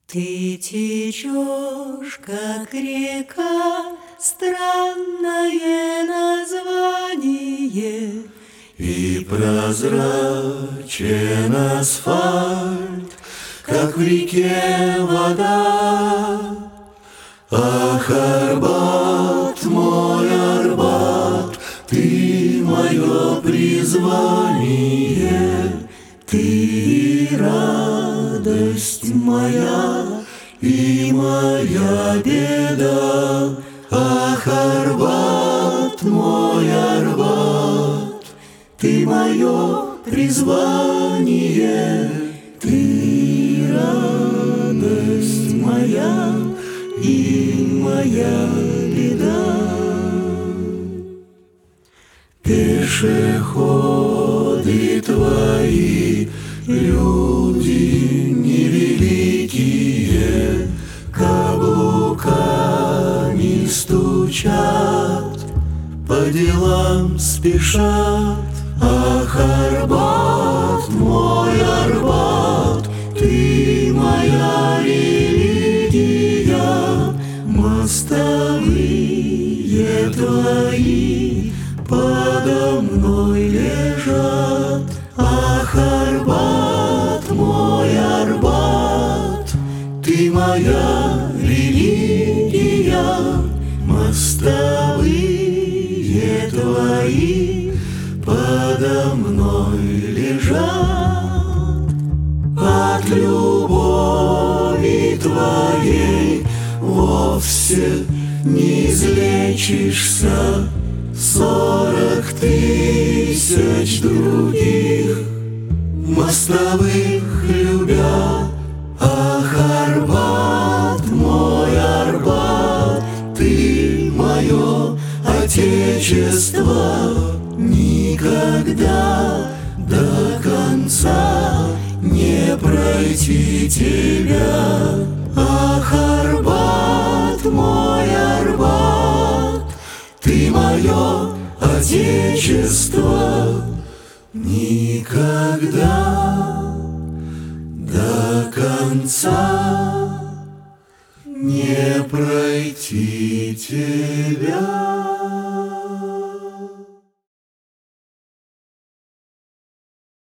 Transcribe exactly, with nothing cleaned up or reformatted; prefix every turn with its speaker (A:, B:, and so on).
A: Ты течешь, как река, странное название,
B: и прозрачен асфальт, как в реке вода. Ах, Арбат, мой Арбат, ты мое призвание, ты радость моя и моя беда. Ах, Арбат, мой Арбат, ты мое призвание, ты радость моя и моя беда. Пешеходы твои, люди невеликие, каблуками стучат, по делам спешат. Ах, Арбат, мой Арбат, ты моя религия, мостовые твои подо мной лежат. Ах, Арбат, мой Арбат, ты моя религия, мостовые твои подо мной лежат. От любови твоей вовсе не излечишься, сорок тысяч других мостовых любя. Ах, Арбат, мой Арбат, ты мое отечество, никогда до конца не пройти тебя. Ах, Арбат, мой Арбат, ты мое отечество, никогда до конца не пройти тебя.